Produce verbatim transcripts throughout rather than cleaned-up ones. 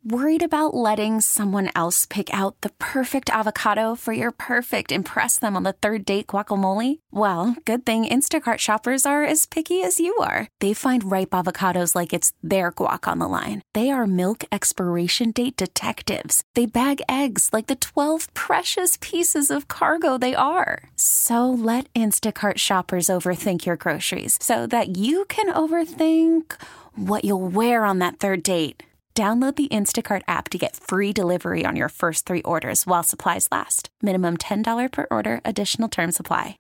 Worried about letting someone else pick out the perfect avocado for your perfect impress them on the third date guacamole? Well, good thing Instacart shoppers are as picky as you are. They find ripe avocados like it's their guac on the line. They are milk expiration date detectives. They bag eggs like the twelve precious pieces of cargo they are. So let Instacart shoppers overthink your groceries so that you can overthink what you'll wear on that third date. Download the Instacart app to get free delivery on your first three orders while supplies last. Minimum ten dollars per order. Additional terms apply.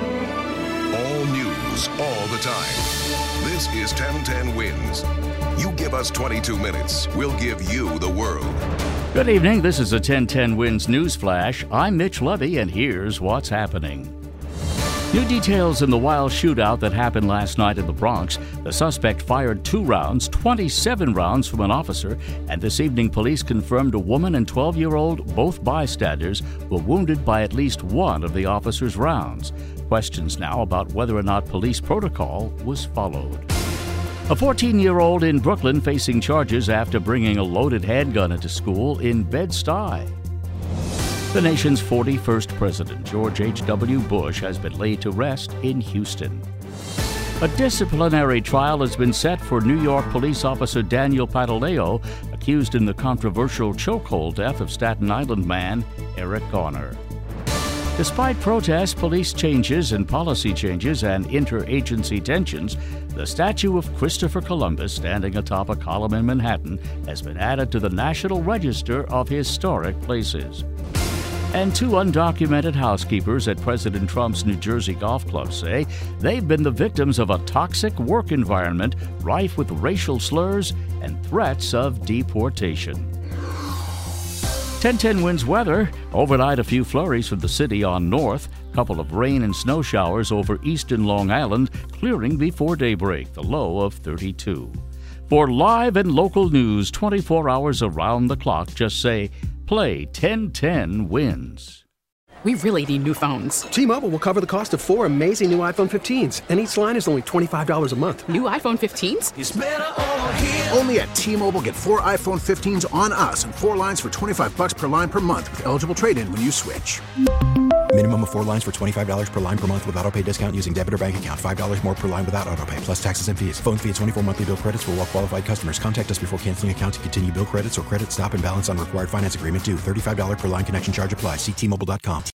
All news, all the time. This is ten ten Wins. You give us twenty-two minutes, we'll give you the world. Good evening. This is a ten ten Wins News Flash. I'm Mitch Levy, and here's what's happening. New details in the wild shootout that happened last night in the Bronx. The suspect fired two rounds, twenty-seven rounds from an officer, and this evening police confirmed a woman and twelve-year-old, both bystanders, were wounded by at least one of the officer's rounds. Questions now about whether or not police protocol was followed. A fourteen-year-old in Brooklyn facing charges after bringing a loaded handgun into school in Bed-Stuy. The nation's forty-first president, George H W Bush, has been laid to rest in Houston. A disciplinary trial has been set for New York police officer Daniel Pantaleo, accused in the controversial chokehold death of Staten Island man Eric Garner. Despite protests, police changes and policy changes and interagency tensions, the statue of Christopher Columbus standing atop a column in Manhattan has been added to the National Register of Historic Places. And two undocumented housekeepers at President Trump's New Jersey golf club say they've been the victims of a toxic work environment rife with racial slurs and threats of deportation. ten ten Wins weather. Overnight, a few flurries from the city on north. Couple of rain and snow showers over eastern Long Island, clearing before daybreak, the low of thirty-two. For live and local news twenty-four hours around the clock, just say, play ten ten Wins. We really need new phones. T-Mobile will cover the cost of four amazing new iPhone fifteens, and each line is only twenty-five dollars a month. New iPhone fifteens? It's better over here. Only at T-Mobile, get four iPhone fifteens on us and four lines for twenty-five dollars per line per month with eligible trade-in when you switch. Minimum of four lines for twenty-five dollars per line per month with autopay discount using debit or bank account. five dollars more per line without autopay, plus taxes and fees. Phone fee at twenty-four monthly bill credits for well-qualified customers. Contact us before canceling account to continue bill credits or credit stop and balance on required finance agreement due. thirty-five dollars per line connection charge applies. See T Mobile dot com.